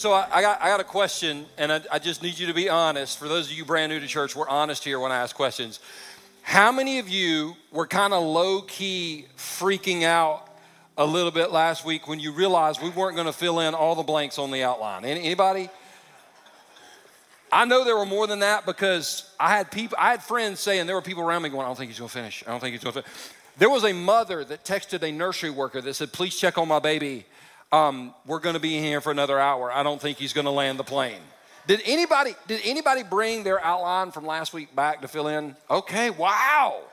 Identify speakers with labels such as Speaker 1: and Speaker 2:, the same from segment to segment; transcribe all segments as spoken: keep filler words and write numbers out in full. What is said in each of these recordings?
Speaker 1: So I, I got I got a question, and I, I just need you to be honest. For those of you brand new to church, we're honest here when I ask questions. How many of you were kind of low-key freaking out a little bit last week when you realized we weren't going to fill in all the blanks on the outline? Any, anybody? I know there were more than that because I had people, I had friends saying, there were people around me going, I don't think he's going to finish. I don't think he's going to finish. There was a mother that texted a nursery worker that said, please check on my baby. Um, we're going to be in here for another hour. I don't think he's going to land the plane. Did anybody, did anybody bring their outline from last week back to fill in? Okay, wow.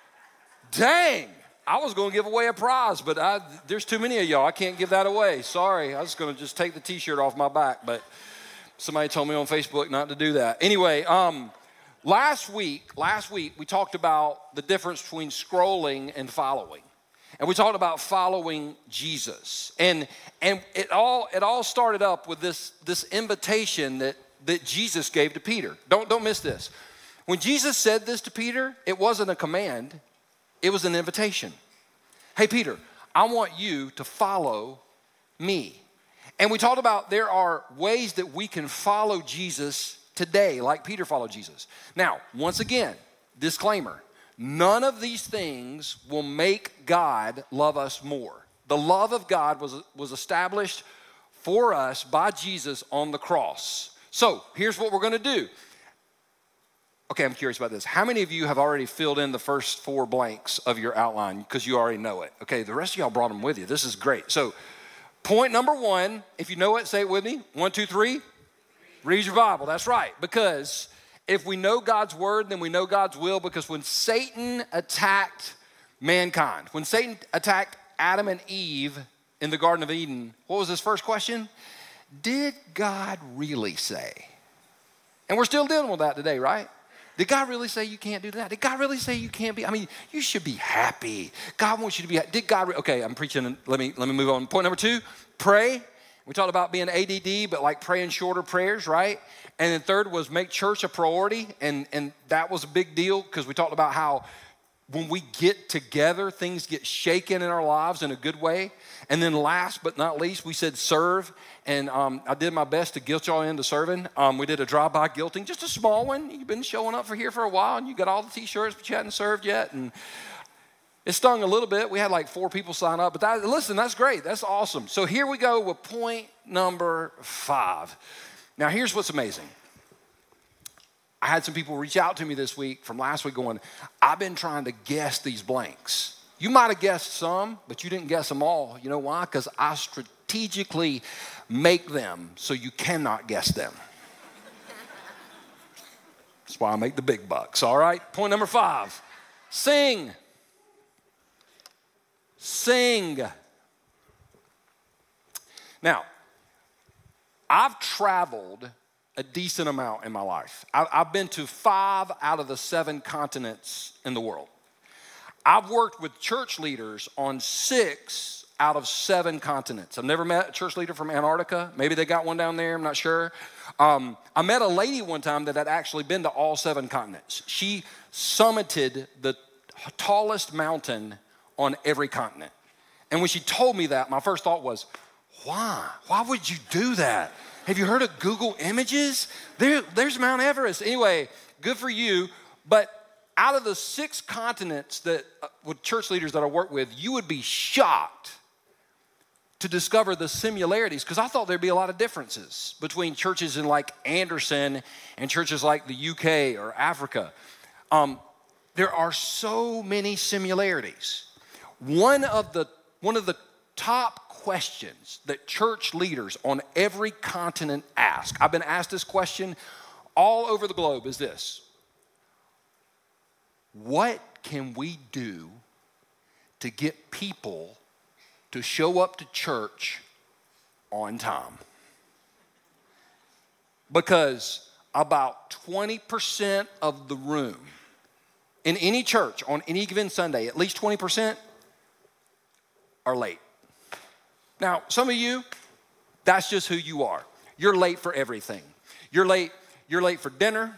Speaker 1: Dang. I was going to give away a prize, but I, there's too many of y'all. I can't give that away. Sorry. I was going to just take the t-shirt off my back, but somebody told me on Facebook not to do that. Anyway, um, last week, last week we talked about the difference between scrolling and following. And we talked about following Jesus. And and it all it all started up with this, this invitation that, that Jesus gave to Peter. Don't, don't miss this. When Jesus said this to Peter, it wasn't a command, it was an invitation. Hey, Peter, I want you to follow me. And we talked about there are ways that we can follow Jesus today, like Peter followed Jesus. Now, once again, disclaimer. None of these things will make God love us more. The love of God was, was established for us by Jesus on the cross. So here's what we're going to do. Okay, I'm curious about this. How many of you have already filled in the first four blanks of your outline because you already know it? Okay, the rest of y'all brought them with you. This is great. So point number one, if you know it, say it with me. One, two, three. Read your Bible. That's right. Because if we know God's word, then we know God's will, because when Satan attacked mankind, when Satan attacked Adam and Eve in the Garden of Eden, what was his first question? Did God really say? And we're still dealing with that today, right? Did God really say you can't do that? Did God really say you can't be? I mean, you should be happy. God wants you to be happy. Did God, re- okay, I'm preaching. Let me, let me move on. Point number two, pray. We talked about being A D D, but like praying shorter prayers, right? And then third was make church a priority. And, and that was a big deal because we talked about how when we get together, things get shaken in our lives in a good way. And then last but not least, we said serve. And um, I did my best to guilt y'all into serving. Um, we did a drive-by guilting, just a small one. You've been showing up for here for a while, and you got all the T-shirts, but you hadn't served yet. And it stung a little bit. We had like four people sign up. But that, listen, that's great. That's awesome. So here we go with point number five. Now, here's what's amazing. I had some people reach out to me this week from last week going, I've been trying to guess these blanks. You might have guessed some, but you didn't guess them all. You know why? Because I strategically make them so you cannot guess them. That's why I make the big bucks, all right? Point number five, sing. Sing. Now, I've traveled a decent amount in my life. I've been to five out of the seven continents in the world. I've worked with church leaders on six out of seven continents. I've never met a church leader from Antarctica. Maybe they got one down there, I'm not sure. Um, I met a lady one time that had actually been to all seven continents. She summited the tallest mountain on every continent. And when she told me that, my first thought was, why? Why would you do that? Have you heard of Google Images? There, there's Mount Everest. Anyway, good for you. But out of the six continents that, uh, with church leaders that I work with, you would be shocked to discover the similarities, because I thought there'd be a lot of differences between churches in like Anderson and churches like the U K or Africa. Um, there are so many similarities. One of the, one of the top questions that church leaders on every continent ask, I've been asked this question all over the globe, is this: what can we do to get people to show up to church on time? Because about twenty percent of the room in any church on any given Sunday, at least twenty percent are late. Now, some of you, that's just who you are. You're late for everything. You're late, you're late for dinner.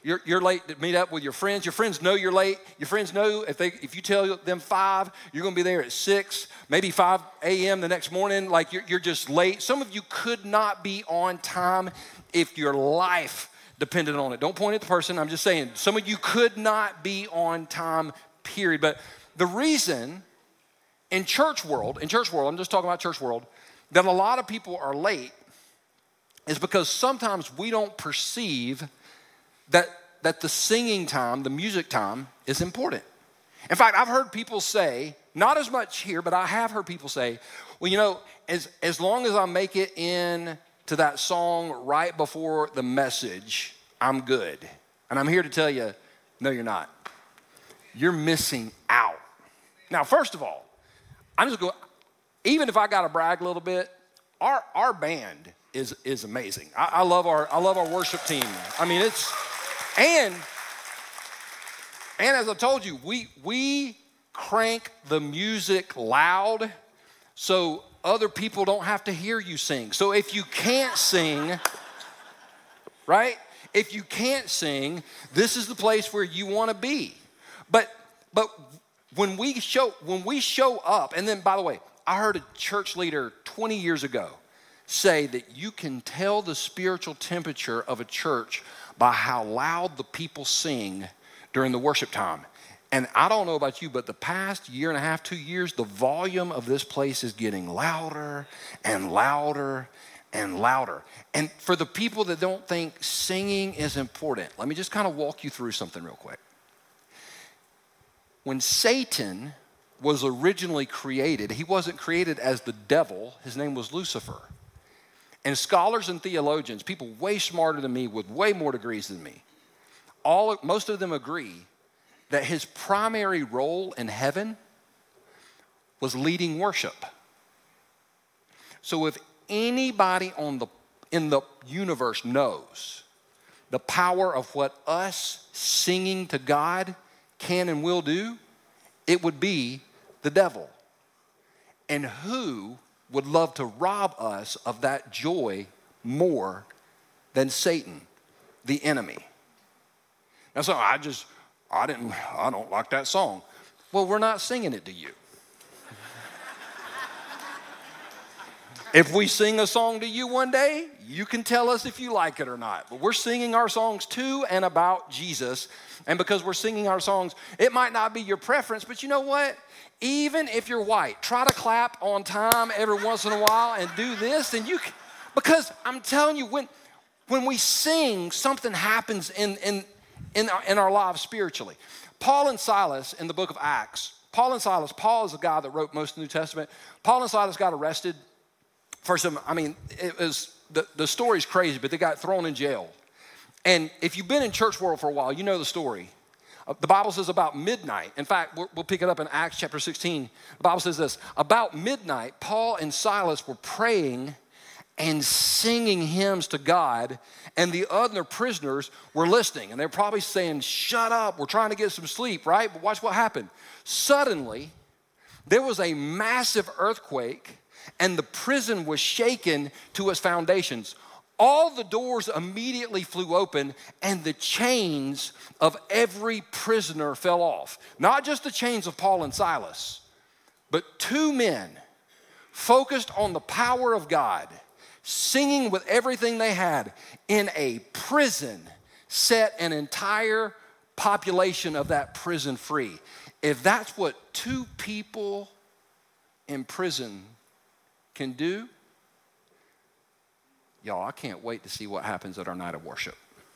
Speaker 1: You're, you're late to meet up with your friends. Your friends know you're late. Your friends know if they if you tell them five, you're going to be there at six, maybe five a.m. the next morning. Like you're, you're just late. Some of you could not be on time if your life depended on it. Don't point at the person. I'm just saying some of you could not be on time, period. But the reason in church world, in church world, I'm just talking about church world, that a lot of people are late is because sometimes we don't perceive that, that the singing time, the music time is important. In fact, I've heard people say, not as much here, but I have heard people say, well, you know, as, as long as I make it in to that song right before the message, I'm good. And I'm here to tell you, no, you're not. You're missing out. Now, first of all, I'm just going, even if I got to brag a little bit, our, our band is, is amazing. I, I love our, I love our worship team. I mean, it's, and, and as I told you, we, we crank the music loud so other people don't have to hear you sing. So if you can't sing, right? If you can't sing, this is the place where you want to be. But, but when we show, when we show up, and then by the way, I heard a church leader twenty years ago say that you can tell the spiritual temperature of a church by how loud the people sing during the worship time. And I don't know about you, but the past year and a half, two years, the volume of this place is getting louder and louder and louder. And for the people that don't think singing is important, let me just kind of walk you through something real quick. When Satan was originally created, he wasn't created as the devil. His name was Lucifer. And scholars and theologians, people way smarter than me with way more degrees than me, all, most of them agree that his primary role in heaven was leading worship. So if anybody on the, in the universe knows the power of what us singing to God can and will do, it would be the devil. And who would love to rob us of that joy more than Satan, the enemy? Now, so I just, I didn't, I don't like that song. Well, we're not singing it to you. If we sing a song to you one day, you can tell us if you like it or not. But we're singing our songs to and about Jesus. And because we're singing our songs, it might not be your preference, but you know what? Even if you're white, try to clap on time every once in a while and do this, and you can, because I'm telling you, when, when we sing, something happens in, in, in, our, in our lives spiritually. Paul and Silas in the book of Acts, Paul and Silas, Paul is the guy that wrote most of the New Testament. Paul and Silas got arrested for some, I mean, it was, the, the story's crazy, but they got thrown in jail. And if you've been in church world for a while, you know the story. Uh, the Bible says about midnight. In fact, we'll, we'll pick it up in Acts chapter sixteen. The Bible says this, about midnight, Paul and Silas were praying and singing hymns to God, and the other prisoners were listening. And they're probably saying, shut up, we're trying to get some sleep, right? But watch what happened. Suddenly, there was a massive earthquake, and the prison was shaken to its foundations. All the doors immediately flew open, and the chains of every prisoner fell off. Not just the chains of Paul and Silas, but two men focused on the power of God, singing with everything they had in a prison, set an entire population of that prison free. If that's what two people in prison can do, y'all, I can't wait to see what happens at our night of worship.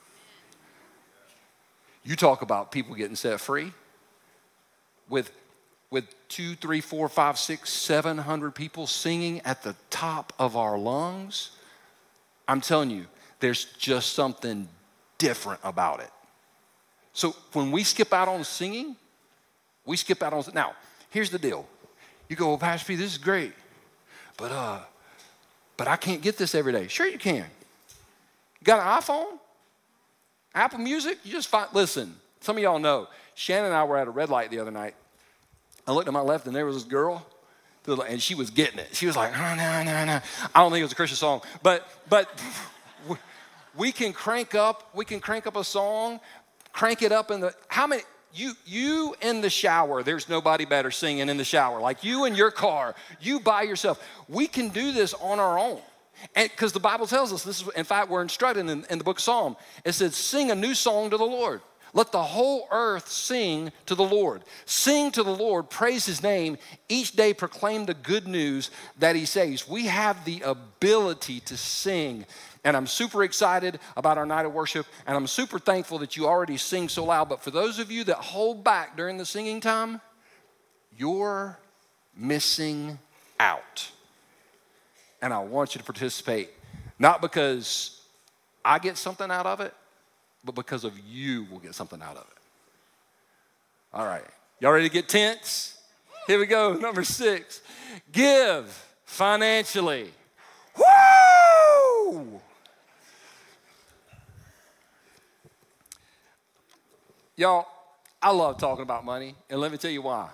Speaker 1: You talk about people getting set free with, with two, three, four, five, six, seven hundred people singing at the top of our lungs. I'm telling you, there's just something different about it. So when we skip out on singing, we skip out on, now, here's the deal. You go, well, Pastor P, this is great, but uh, but I can't get this every day. Sure you can. You got an iPhone? Apple Music? You just find, listen, some of y'all know, Shannon and I were at a red light the other night. I looked to my left and there was this girl, and she was getting it. She was like, oh, no, no, no. I don't think it was a Christian song, but but we can crank up, we can crank up a song Crank it up in the, how many, you, you in the shower, there's nobody better singing in the shower. Like you in your car, you by yourself. We can do this on our own. And because the Bible tells us, this is, in fact, we're instructed in, in the book of Psalm. It says, sing a new song to the Lord. Let the whole earth sing to the Lord. Sing to the Lord, praise his name. Each day proclaim the good news that he saves. We have the ability to sing. And I'm super excited about our night of worship. And I'm super thankful that you already sing so loud. But for those of you that hold back during the singing time, you're missing out. And I want you to participate. Not because I get something out of it, but because of you will get something out of it. All right. Y'all ready to get tense? Here we go. Number six. Give financially. Woo! Y'all, I love talking about money, and let me tell you why.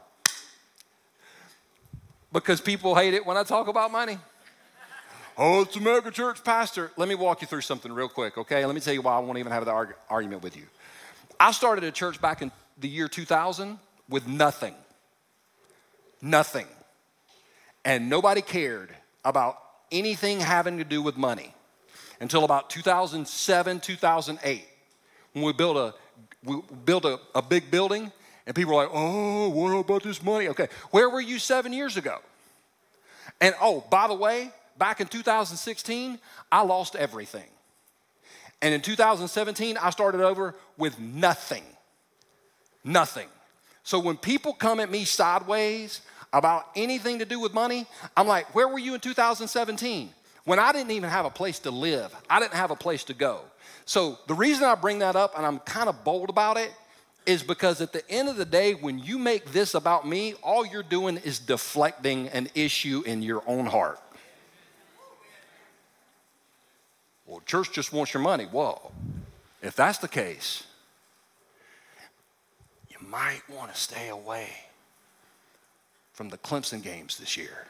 Speaker 1: Because people hate it when I talk about money. Oh, it's a mega church pastor. Let me walk you through something real quick, okay? Let me tell you why I won't even have the arg- argument with you. I started a church back in the year two thousand with nothing. Nothing. And nobody cared about anything having to do with money until about two thousand seven, two thousand eight, when we built a we built a, a big building, and people were like, oh, what about this money? Okay, where were you seven years ago? And oh, by the way, back in two thousand sixteen, I lost everything. And in two thousand seventeen, I started over with nothing. Nothing. So when people come at me sideways about anything to do with money, I'm like, where were you in two thousand seventeen? When I didn't even have a place to live. I didn't have a place to go. So the reason I bring that up, and I'm kind of bold about it, is because at the end of the day, when you make this about me, all you're doing is deflecting an issue in your own heart. Well, church just wants your money. Whoa. If that's the case, you might want to stay away from the Clemson games this year.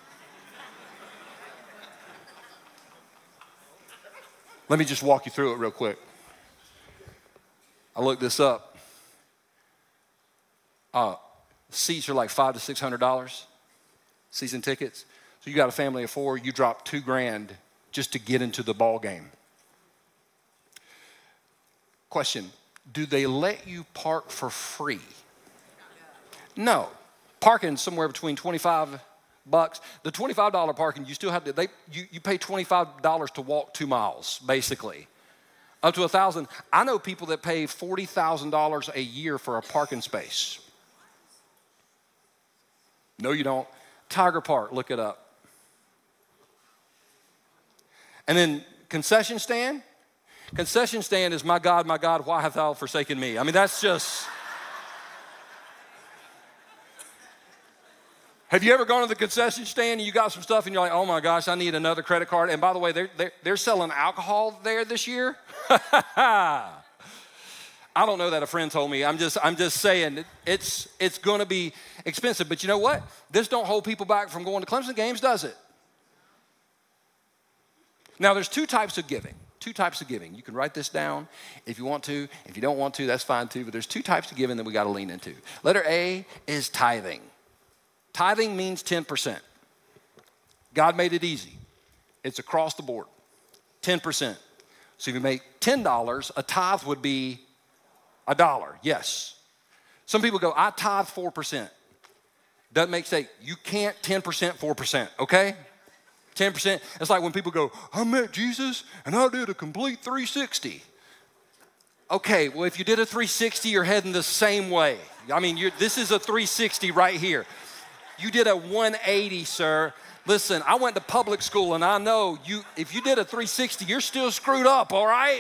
Speaker 1: Let me just walk you through it real quick. I looked this up. Uh, seats are like five to six hundred dollars. Season tickets. So you got a family of four. You drop two grand just to get into the ball game. Question: do they let you park for free? No. Parking somewhere between twenty-five bucks. The twenty-five dollars parking, you still have to, they, you, you pay twenty-five dollars to walk two miles, basically. Up to one thousand dollars. I know people that pay forty thousand dollars a year for a parking space. No, you don't. Tiger Park, look it up. And then concession stand. Concession stand is, my God, my God, why hast thou forsaken me? I mean, that's just... Have you ever gone to the concession stand and you got some stuff and you're like, oh my gosh, I need another credit card. And by the way, they're, they're, they're selling alcohol there this year. I don't know that, a friend told me. I'm just, I'm just saying it's, it's going to be expensive. But you know what? This don't hold people back from going to Clemson games, does it? Now, there's two types of giving. Two types of giving. You can write this down if you want to. If you don't want to, that's fine too. But there's two types of giving that we got to lean into. Letter A is tithing. Tithing means ten percent. God made it easy. It's across the board. ten percent. So if you make ten dollars, a tithe would be a dollar. Yes. Some people go, I tithe four percent. Doesn't make sense. You can't ten percent, four percent, okay? ten percent. It's like when people go, I met Jesus and I did a complete three sixty. Okay, well, if you did a three sixty, you're heading the same way. I mean, you're, this is a three sixty right here. You did a one eighty, sir. Listen, I went to public school, and I know you. If you did a three sixty, you're still screwed up, all right?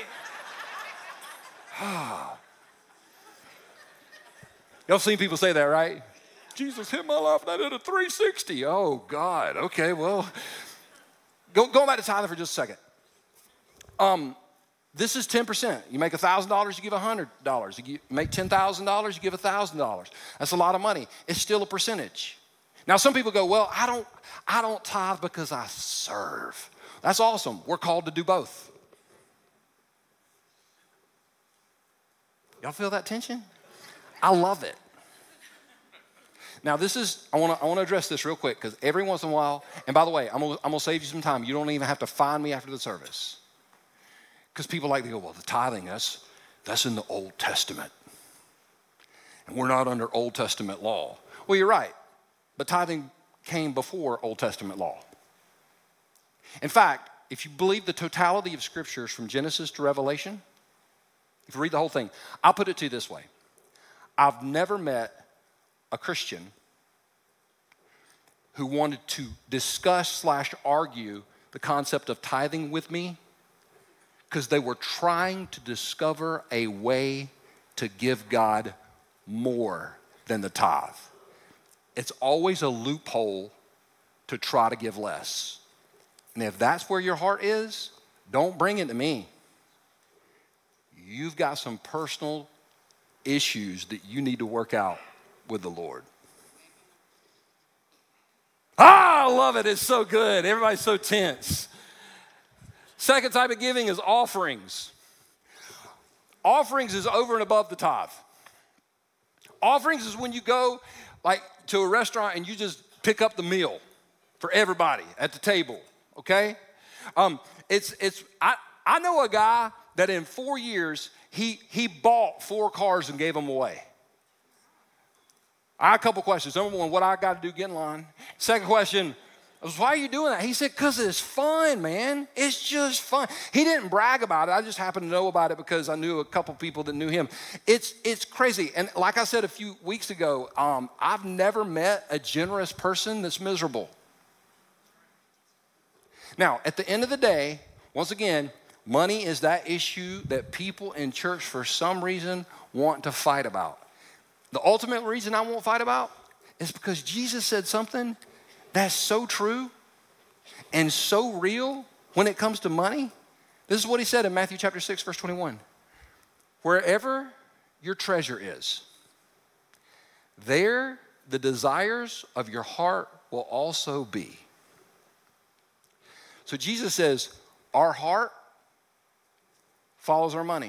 Speaker 1: Y'all seen people say that, right? Jesus hit my life, and I did a three sixty. Oh, God. Okay, well, go, going back to tithing for just a second. Um, this is ten percent. You make one thousand dollars, you give one hundred dollars. You make ten thousand dollars, you give one thousand dollars. That's a lot of money. It's still a percentage. Now, some people go, well, I don't, I don't tithe because I serve. That's awesome. We're called to do both. Y'all feel that tension? I love it. Now this is, I wanna, I wanna address this real quick because every once in a while, and by the way, I'm gonna, I'm gonna save you some time. You don't even have to find me after the service. Because people like to go, well, the tithing, that's, that's in the Old Testament. And we're not under Old Testament law. Well, you're right, but tithing came before Old Testament law. In fact, if you believe the totality of scriptures from Genesis to Revelation, if you read the whole thing, I'll put it to you this way. I've never met a Christian who wanted to discuss slash argue the concept of tithing with me because they were trying to discover a way to give God more than the tithe. It's always a loophole to try to give less. And if that's where your heart is, don't bring it to me. You've got some personal issues that you need to work out with the Lord. Ah, I love it. It's so good. Everybody's so tense. Second type of giving is offerings. Offerings is over and above the tithe. Offerings is when you go like to a restaurant and you just pick up the meal for everybody at the table, okay? Um, it's, it's, I, I know a guy that in four years, he, he bought four cars and gave them away. I have a couple questions. Number one, what I got to do, get in line. Second question, was, why are you doing that? He said, because it's fun, man. It's just fun. He didn't brag about it. I just happened to know about it because I knew a couple people that knew him. It's, it's crazy. And like I said a few weeks ago, um, I've never met a generous person that's miserable. Now, at the end of the day, once again, money is that issue that people in church for some reason want to fight about. The ultimate reason I won't fight about is because Jesus said something that's so true and so real when it comes to money. This is what he said in Matthew chapter six, verse twenty-one. Wherever your treasure is, there the desires of your heart will also be. So Jesus says, our heart follows our money.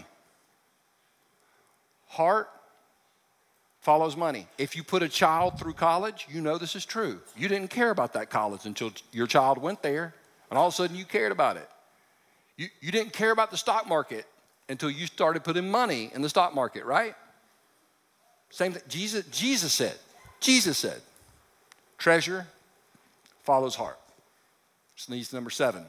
Speaker 1: Heart follows money. If you put a child through college, you know this is true. You didn't care about that college until your child went there, and all of a sudden you cared about it. You, you didn't care about the stock market until you started putting money in the stock market, right? Same thing. Jesus, Jesus said, Jesus said, treasure follows heart. This leads to number seven.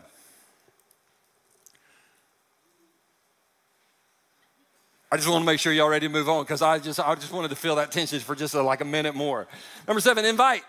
Speaker 1: I just want to make sure y'all ready to move on because I just I just wanted to feel that tension for just a, like a minute more. Number seven, invite.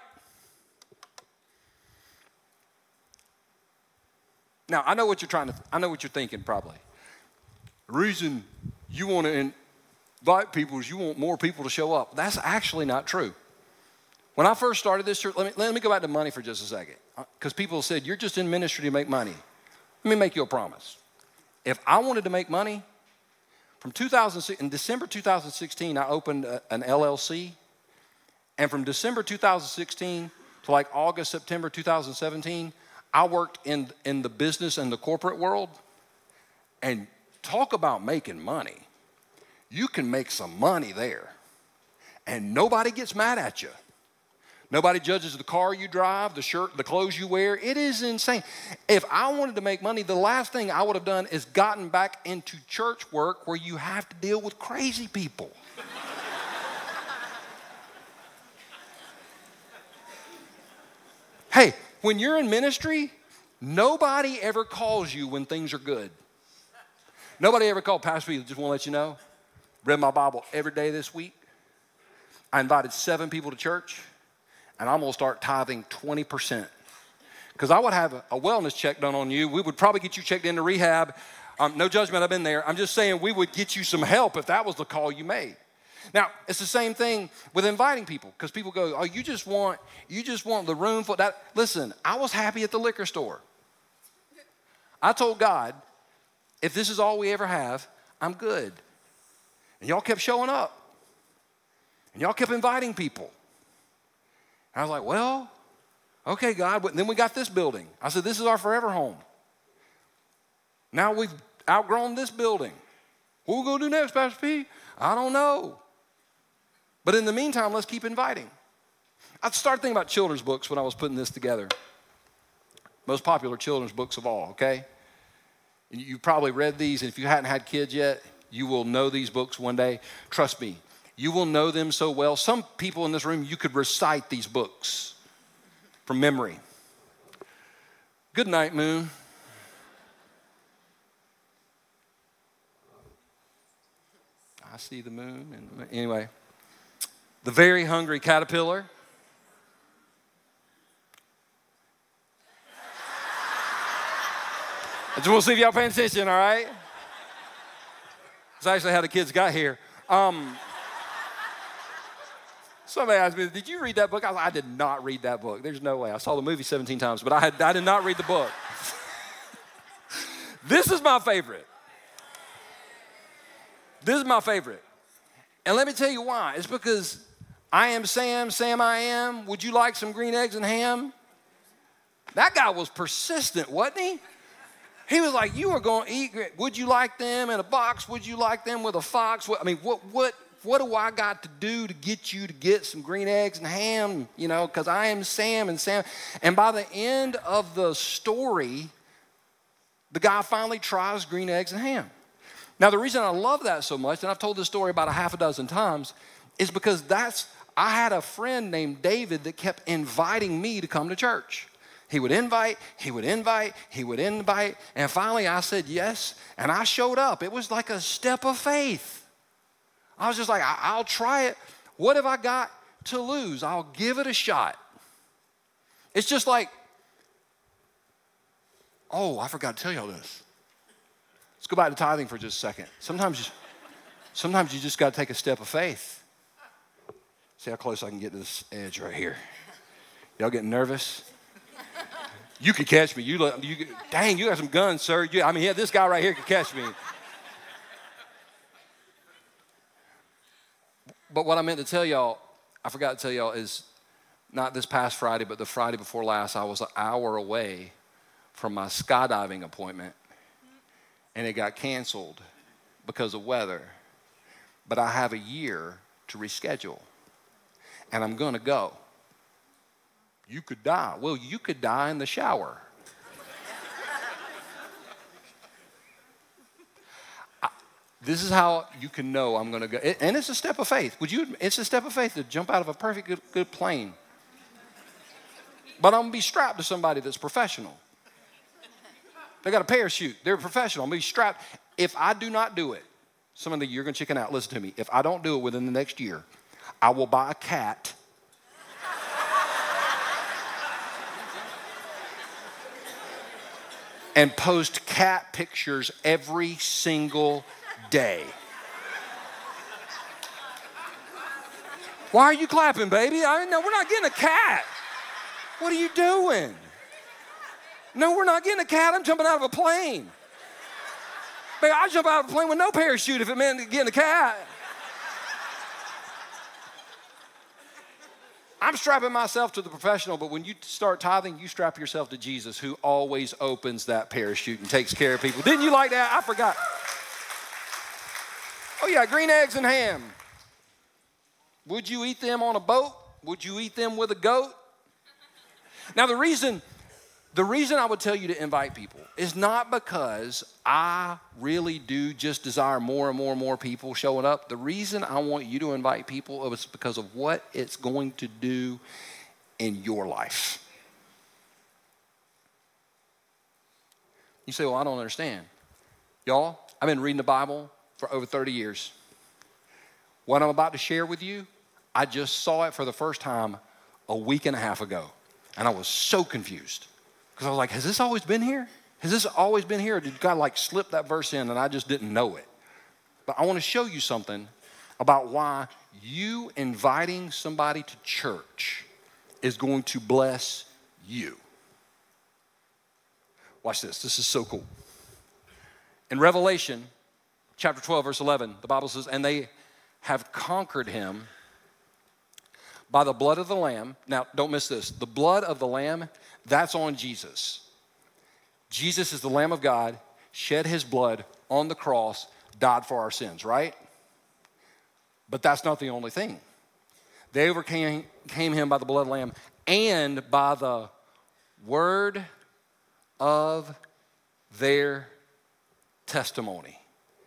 Speaker 1: Now, I know what you're trying to, I know what you're thinking probably. The reason you want to invite people is you want more people to show up. That's actually not true. When I first started this church, let me, let me go back to money for just a second. Because people said, you're just in ministry to make money. Let me make you a promise. If I wanted to make money, from two thousand six, in December two thousand sixteen, I opened a, an L L C. And from December two thousand sixteen to like August, September two thousand seventeen, I worked in, in the business and the corporate world. And talk about making money. You can make some money there. And nobody gets mad at you. Nobody judges the car you drive, the shirt, the clothes you wear. It is insane. If I wanted to make money, the last thing I would have done is gotten back into church work where you have to deal with crazy people. Hey, when you're in ministry, nobody ever calls you when things are good. Nobody ever called, Pastor Pete, just want to let you know, read my Bible every day this week. I invited seven people to church. And I'm going to start tithing twenty percent. Because I would have a, a wellness check done on you. We would probably get you checked into rehab. Um, no judgment, I've been there. I'm just saying we would get you some help if that was the call you made. Now, it's the same thing with inviting people. Because people go, oh, you just want, you just want the room for that. Listen, I was happy at the liquor store. I told God, if this is all we ever have, I'm good. And y'all kept showing up. And y'all kept inviting people. I was like, well, okay, God. But then we got this building. I said, this is our forever home. Now we've outgrown this building. What we going to do next, Pastor P? I don't know. But in the meantime, let's keep inviting. I started thinking about children's books when I was putting this together. Most popular children's books of all, okay? And you've probably read these, and if you hadn't had kids yet, you will know these books one day. Trust me, you will know them so well. Some people in this room, you could recite these books from memory. Good night, Moon. I see the moon. And anyway, The Very Hungry Caterpillar. I just want to see if y'all paying attention, all right? That's actually how the kids got here. Um, somebody asked me, did you read that book? I was like, I did not read that book. There's no way. I saw the movie seventeen times, but I, had, I did not read the book. This is my favorite. This is my favorite. And let me tell you why. It's because I am Sam, Sam I am. Would you like some green eggs and ham? That guy was persistent, wasn't he? He was like, you are going to eat, would you like them in a box? Would you like them with a fox? What, I mean, what, what, what do I got to do to get you to get some green eggs and ham? You know, because I am Sam and Sam. And by the end of the story, the guy finally tries green eggs and ham. Now, the reason I love that so much, and I've told this story about a half a dozen times, is because that's, I had a friend named David that kept inviting me to come to church. He would invite, he would invite, he would invite, and finally I said yes, and I showed up. It was like a step of faith. I was just like, I'll try it. What have I got to lose? I'll give it a shot. It's just like, oh, I forgot to tell y'all this. Let's go back to tithing for just a second. Sometimes you, sometimes you just got to take a step of faith. See how close I can get to this edge right here. Y'all getting nervous? You could catch me. You, look, you dang, you got some guns, sir. You, I mean, yeah, this guy right here could catch me. But what I meant to tell y'all, I forgot to tell y'all, is not this past Friday, but the Friday before last, I was an hour away from my skydiving appointment, and it got canceled because of weather. But I have a year to reschedule, and I'm going to go. You could die. Well, you could die in the shower. I, this is how you can know I'm going to go. It, and it's a step of faith. Would you? It's a step of faith to jump out of a perfect good, good plane. But I'm going to be strapped to somebody that's professional. They got a parachute. They're professional. I'm going to be strapped. If I do not do it, some of you, you're going to chicken out. Listen to me. If I don't do it within the next year, I will buy a cat. And post cat pictures every single day. Why are you clapping, baby? I no, we're not getting a cat. What are you doing? No, we're not getting a cat. I'm jumping out of a plane. Baby, I'd jump out of a plane with no parachute if it meant getting a cat. I'm strapping myself to the professional, but when you start tithing, you strap yourself to Jesus, who always opens that parachute and takes care of people. Didn't you like that? I forgot. Oh, yeah, green eggs and ham. Would you eat them on a boat? Would you eat them with a goat? Now, the reason, the reason I would tell you to invite people is not because I really do just desire more and more and more people showing up. The reason I want you to invite people is because of what it's going to do in your life. You say, well, I don't understand. Y'all, I've been reading the Bible for over thirty years. What I'm about to share with you, I just saw it for the first time a week and a half ago. And I was so confused. Because I was like, has this always been here? Has this always been here? Or did God like slip that verse in and I just didn't know it? But I want to show you something about why you inviting somebody to church is going to bless you. Watch this. This is so cool. In Revelation chapter twelve, verse eleven, the Bible says, and they have conquered him by the blood of the Lamb. Now, don't miss this. The blood of the Lamb, that's on Jesus. Jesus is the Lamb of God, shed his blood on the cross. died for our sins, right? But that's not the only thing. They overcame came him by the blood of the Lamb and by the word of their testimony.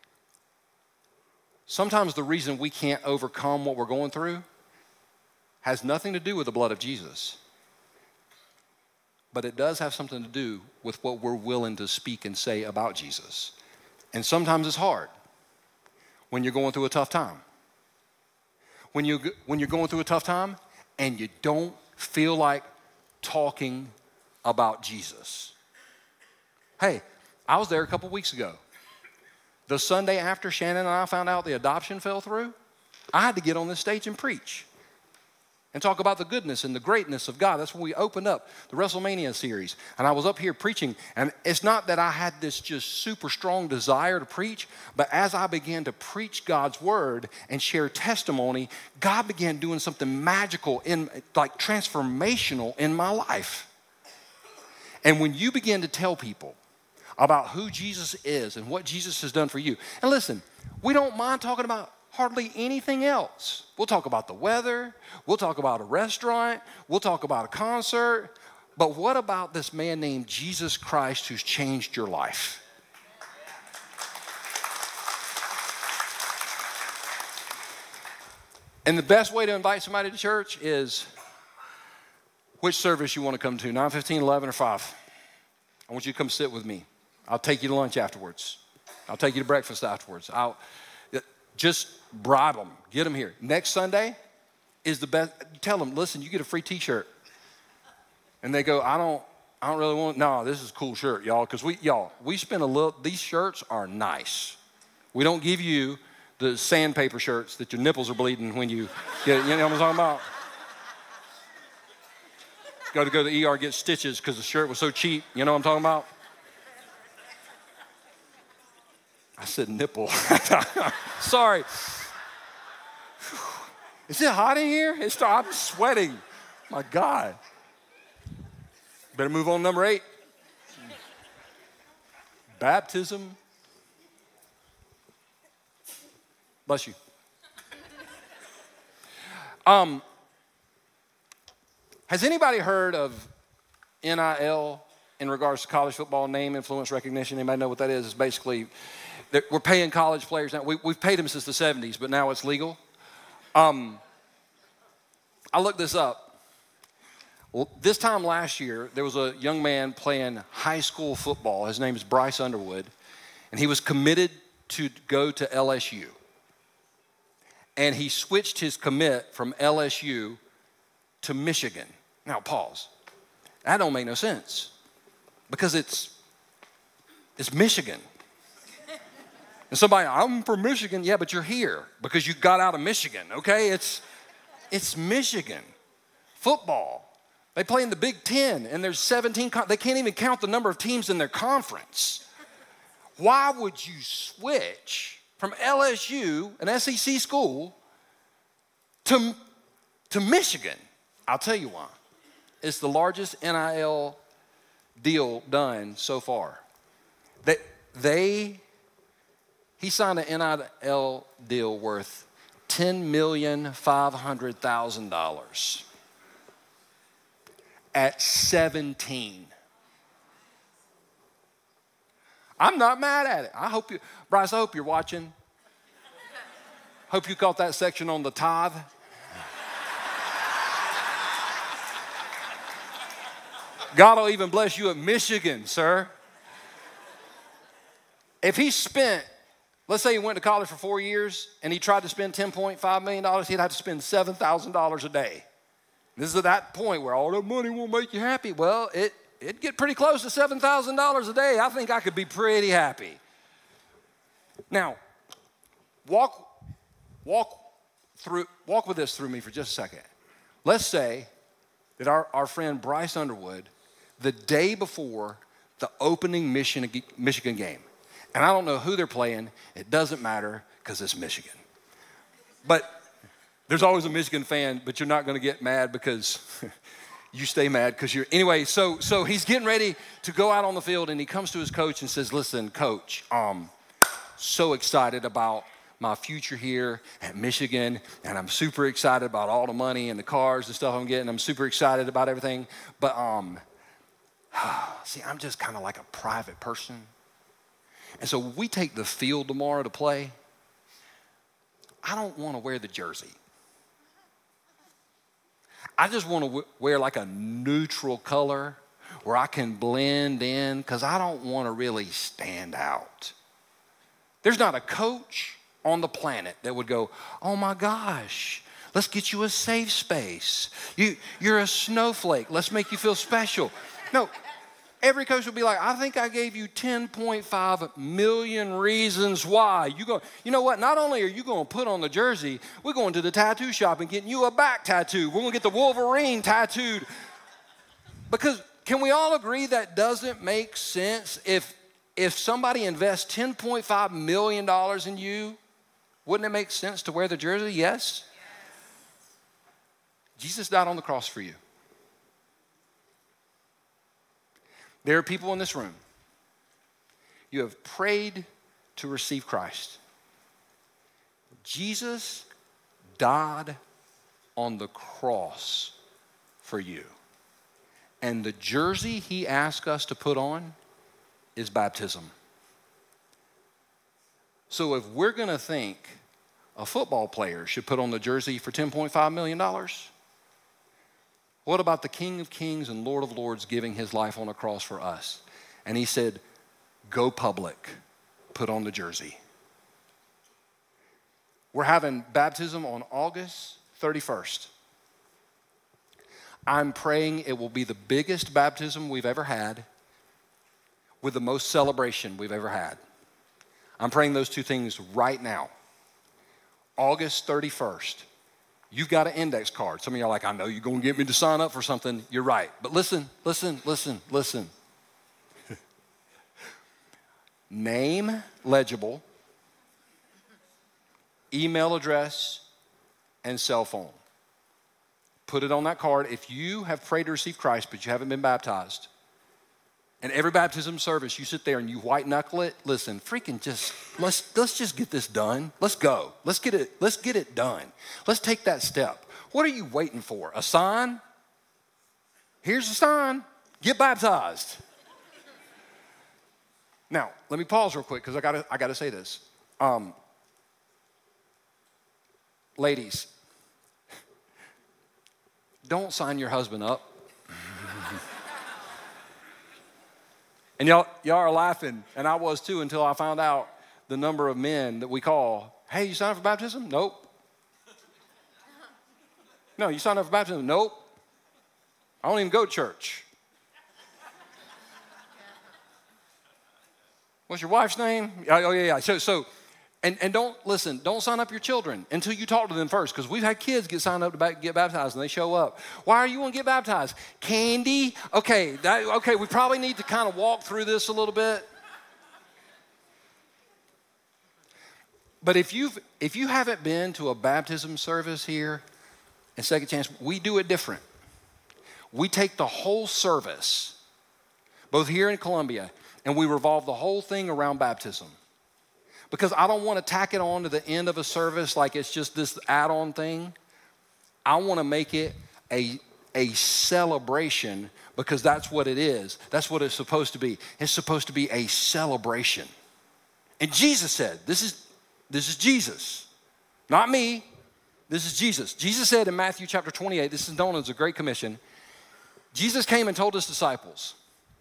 Speaker 1: Sometimes the reason we can't overcome what we're going through has nothing to do with the blood of Jesus. But it does have something to do with what we're willing to speak and say about Jesus. And sometimes it's hard when you're going through a tough time. When, you, when you're going through a tough time and you don't feel like talking about Jesus. Hey, I was there a couple weeks ago. The Sunday after Shannon and I found out the adoption fell through, I had to get on this stage and preach and talk about the goodness and the greatness of God. That's when we opened up the WrestleMania series. And I was up here preaching, and it's not that I had this just super strong desire to preach, but as I began to preach God's word and share testimony, God began doing something magical, in like transformational in my life. And when you begin to tell people about who Jesus is and what Jesus has done for you, and listen, we don't mind talking about hardly anything else. We'll talk about the weather. We'll talk about a restaurant. We'll talk about a concert. But what about this man named Jesus Christ who's changed your life? And the best way to invite somebody to church is which service you want to come to, nine, fifteen, eleven, or five. I want you to come sit with me. I'll take you to lunch afterwards. I'll take you to breakfast afterwards. I'll just bribe them. Get them here. Next Sunday is the best. Tell them, listen, you get a free T-shirt. And they go, I don't, I don't really want. No, this is a cool shirt, y'all. Because we, y'all, we spend a little. These shirts are nice. We don't give you the sandpaper shirts that your nipples are bleeding when you get. You know what I'm talking about? Got to go to the E R get stitches because the shirt was so cheap. You know what I'm talking about? I said nipple. Sorry. Is it hot in here? It's, I'm sweating. My God. Better move on to number eight. Baptism. Bless you. Um, has anybody heard of N I L in regards to college football, name, influence, recognition? Anybody know what that is? It's basically, we're paying college players now. We, we've paid them since the seventies, but now it's legal. Um, I looked this up. Well, this time last year, there was a young man playing high school football. His name is Bryce Underwood, and he was committed to go to L S U. And he switched his commit from L S U to Michigan. Now, pause. That don't make no sense because it's, it's Michigan. And somebody, I'm from Michigan. Yeah, but you're here because you got out of Michigan, okay? It's, it's Michigan. Football. They play in the Big Ten, and there's seventeen. They can't even count the number of teams in their conference. Why would you switch from L S U, an S E C school, to, to Michigan? I'll tell you why. It's the largest N I L deal done so far. They, they he signed an N I L deal worth ten million five hundred thousand dollars at seventeen. I'm not mad at it. I hope you, Bryce, I hope you're watching. Hope you caught that section on the tithe. God will even bless you at Michigan, sir. If he spent, let's say he went to college for four years and he tried to spend ten point five million dollars, he'd have to spend seven thousand dollars a day. This is at that point where all that money won't make you happy. Well, it, it'd get pretty close to seven thousand dollars a day. I think I could be pretty happy. Now, walk, walk, through, walk with this through me for just a second. Let's say that our, our friend Bryce Underwood, the day before the opening Michigan, Michigan game, and I don't know who they're playing, it doesn't matter because it's Michigan. But there's always a Michigan fan, but you're not going to get mad because you stay mad because you're, anyway, so so he's getting ready to go out on the field, and he comes to his coach and says, listen, coach, um, so excited about my future here at Michigan, and I'm super excited about all the money and the cars and stuff I'm getting. I'm super excited about everything. But um, see, I'm just kind of like a private person. And so when we take the field tomorrow to play, I don't want to wear the jersey. I just want to w- wear like a neutral color where I can blend in, because I don't want to really stand out. There's not a coach on the planet that would go, oh my gosh, let's get you a safe space. You, you're a snowflake. Let's make you feel special. No, every coach would be like, I think I gave you ten point five million reasons why. You go, you know what? Not only are you going to put on the jersey, we're going to the tattoo shop and getting you a back tattoo. We're going to get the Wolverine tattooed. Because can we all agree that doesn't make sense? If, if somebody invests ten point five million dollars in you, wouldn't it make sense to wear the jersey? Yes? Yes. Jesus died on the cross for you. There are people in this room. You have prayed to receive Christ. Jesus died on the cross for you. And the jersey he asked us to put on is baptism. So if we're going to think a football player should put on the jersey for ten point five million dollars, what about the King of Kings and Lord of Lords giving his life on a cross for us? And he said, go public, put on the jersey. We're having baptism on August thirty-first. I'm praying it will be the biggest baptism we've ever had with the most celebration we've ever had. I'm praying those two things right now. August thirty-first. You've got an index card. Some of you are like, I know you're going to get me to sign up for something. You're right. But listen, listen, listen, listen. Name legible, email address, and cell phone. Put it on that card. If you have prayed to receive Christ, but you haven't been baptized, and every baptism service, you sit there and you white knuckle it. Listen, freaking just, let's, let's just get this done. Let's go. Let's get it, let's get it done. Let's take that step. What are you waiting for? A sign? Here's a sign. Get baptized. Now, let me pause real quick because I gotta, I gotta say this. Um, ladies, don't sign your husband up. And y'all, y'all are laughing, and I was too until I found out the number of men that we call, hey, you signed up for baptism? Nope. No, you signed up for baptism? Nope. I don't even go to church. What's your wife's name? Oh, yeah, yeah. So, so and, and don't, listen, don't sign up your children until you talk to them first, because we've had kids get signed up to get baptized, and they show up. Why are you want to get baptized? Candy? Okay, that, okay, we probably need to kind of walk through this a little bit. But if you've if you haven't been to a baptism service here in Second Chance, we do it different. We take the whole service, both here in Columbia, and we revolve the whole thing around baptism. Because I don't want to tack it on to the end of a service like it's just this add-on thing. I want to make it a, a celebration, because that's what it is. That's what it's supposed to be. It's supposed to be a celebration. And Jesus said, this is, this is Jesus, not me. This is Jesus. Jesus said in Matthew chapter twenty-eight, this is known as the Great Commission. Jesus came and told his disciples,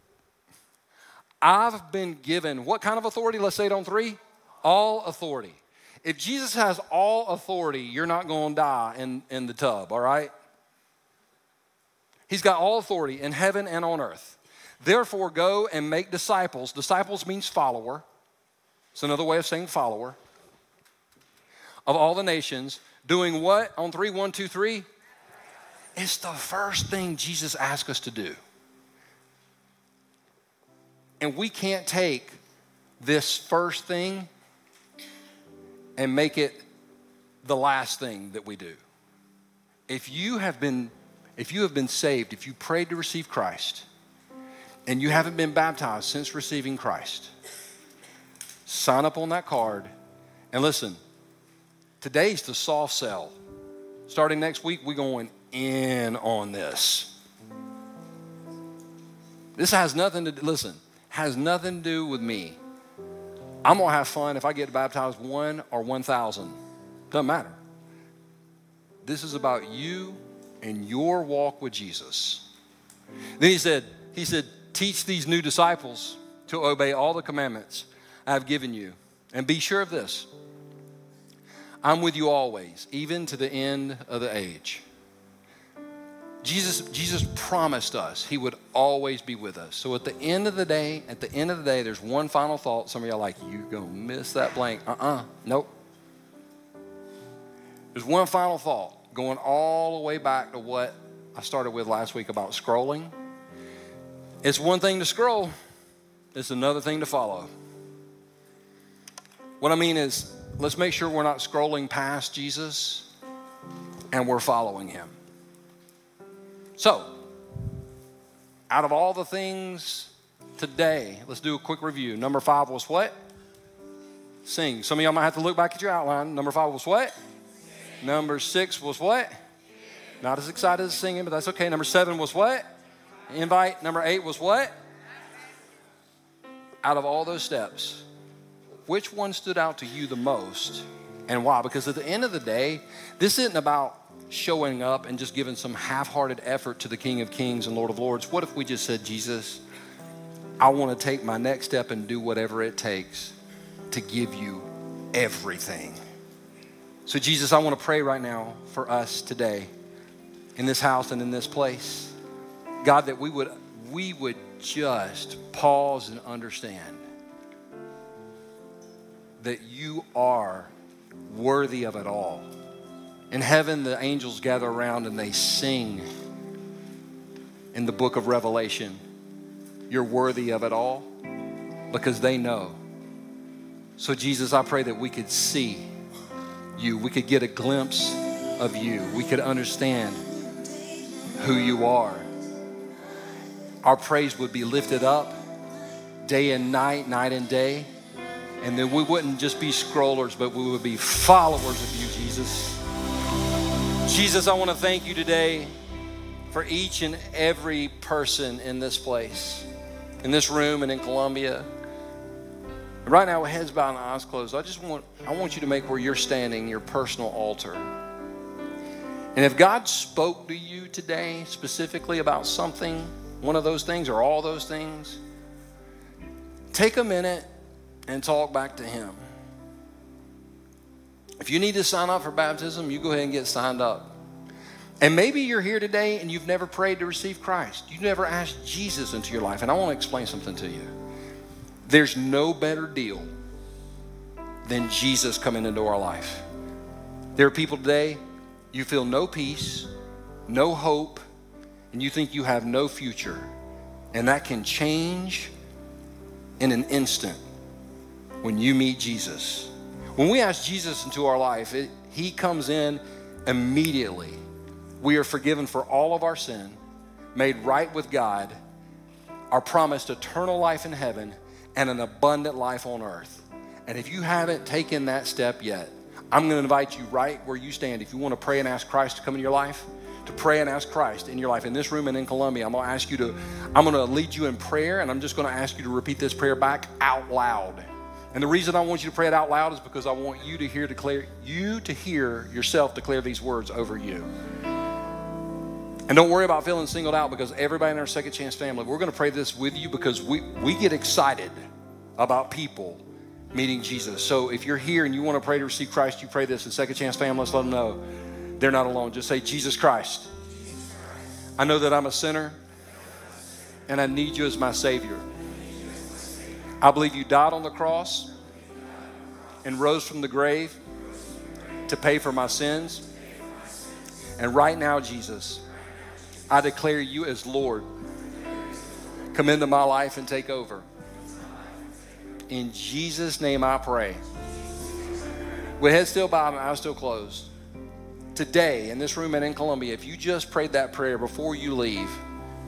Speaker 1: I've been given what kind of authority? Let's say it on three. All authority. If Jesus has all authority, you're not going to die in, in the tub, all right? He's got all authority in heaven and on earth. Therefore, go and make disciples. Disciples means follower. It's another way of saying follower. Of all the nations, doing what on three? One, two, three. It's the first thing Jesus asked us to do. And we can't take this first thing and make it the last thing that we do. If you have been, if you have been saved, if you prayed to receive Christ, and you haven't been baptized since receiving Christ, sign up on that card. And listen, today's the soft sell. Starting next week, we're going in on this. This has nothing to do, listen, has nothing to do with me. I'm going to have fun if I get baptized one or one thousand. Doesn't matter. This is about you and your walk with Jesus. Then he said, he said, teach these new disciples to obey all the commandments I have given you. And be sure of this. I'm with you always, even to the end of the age. Jesus, Jesus promised us he would always be with us. So at the end of the day, at the end of the day, there's one final thought. Some of y'all are like, you're going to miss that blank. Uh-uh, nope. There's one final thought going all the way back to what I started with last week about scrolling. It's one thing to scroll. It's another thing to follow. What I mean is, let's make sure we're not scrolling past Jesus and we're following him. So, out of all the things today, let's do a quick review. Number five was what? Sing. Some of y'all might have to look back at your outline. Number five was what? Sing. Number six was what? Not as excited as singing, but that's okay. Number seven was what? Invite. Number eight was what? Out of all those steps, which one stood out to you the most and why? Because at the end of the day, this isn't about showing up and just giving some half-hearted effort to the King of Kings and Lord of Lords. What if we just said, Jesus, I want to take my next step and do whatever it takes to give you everything. So Jesus, I want to pray right now for us today in this house and in this place. God, that we would, we would just pause and understand that you are worthy of it all. In heaven, the angels gather around and they sing in the book of Revelation, you're worthy of it all, because they know. So Jesus, I pray that we could see you. We could get a glimpse of you. We could understand who you are. Our praise would be lifted up day and night, night and day. And then we wouldn't just be scrollers, but we would be followers of you, Jesus. Jesus, I want to thank you today for each and every person in this place, in this room and in Columbia. And right now, with heads bowed and eyes closed, I just want, I want you to make where you're standing your personal altar. And if God spoke to you today specifically about something, one of those things or all those things, take a minute and talk back to him. If you need to sign up for baptism, you go ahead and get signed up. And maybe you're here today and you've never prayed to receive Christ. You've never asked Jesus into your life. And I want to explain something to you. There's no better deal than Jesus coming into our life. There are people today, you feel no peace, no hope, and you think you have no future. And that can change in an instant when you meet Jesus. When we ask Jesus into our life, it, he comes in immediately. We are forgiven for all of our sin, made right with God, are promised eternal life in heaven, and an abundant life on earth. And if you haven't taken that step yet, I'm going to invite you right where you stand. If you want to pray and ask Christ to come into your life, to pray and ask Christ in your life. In this room and in Columbia, I'm going to ask you to, I'm going to lead you in prayer, and I'm just going to ask you to repeat this prayer back out loud. And the reason I want you to pray it out loud is because I want you to hear declare you to hear yourself declare these words over you. And don't worry about feeling singled out, because everybody in our Second Chance family, we're going to pray this with you, because we, we get excited about people meeting Jesus. So if you're here and you want to pray to receive Christ, you pray this in Second Chance family. Let's let them know they're not alone. Just say, Jesus Christ, I know that I'm a sinner and I need you as my Savior. I believe you died on the cross and rose from the grave to pay for my sins. And right now, Jesus, I declare you as Lord. Come into my life and take over. In Jesus' name I pray. With head still bowed and eyes still closed. Today, in this room and in Columbia, if you just prayed that prayer before you leave,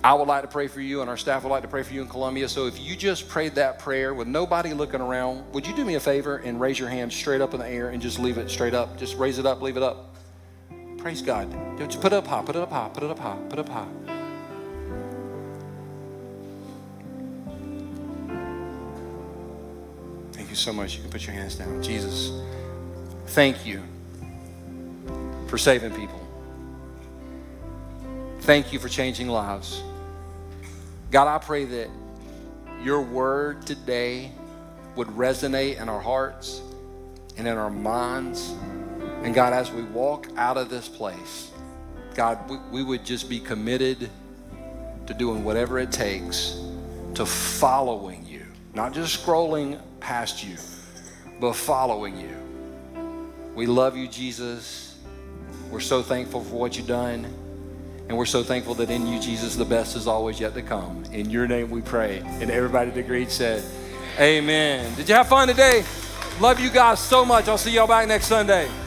Speaker 1: I would like to pray for you, and our staff would like to pray for you in Columbia. So if you just prayed that prayer with nobody looking around, would you do me a favor and raise your hand straight up in the air and just leave it straight up? Just raise it up, leave it up. Praise God. Just put it up high, put it up high, put it up high, put it up high. Thank you so much. You can put your hands down. Jesus, thank you for saving people. Thank you for changing lives. God, I pray that your word today would resonate in our hearts and in our minds. And God, as we walk out of this place, God, we, we would just be committed to doing whatever it takes to following you, not just scrolling past you, but following you. We love you, Jesus. We're so thankful for what you've done. And we're so thankful that in you, Jesus, the best is always yet to come. In your name we pray. And everybody that agreed said, amen. Did you have fun today? Love you guys so much. I'll see y'all back next Sunday.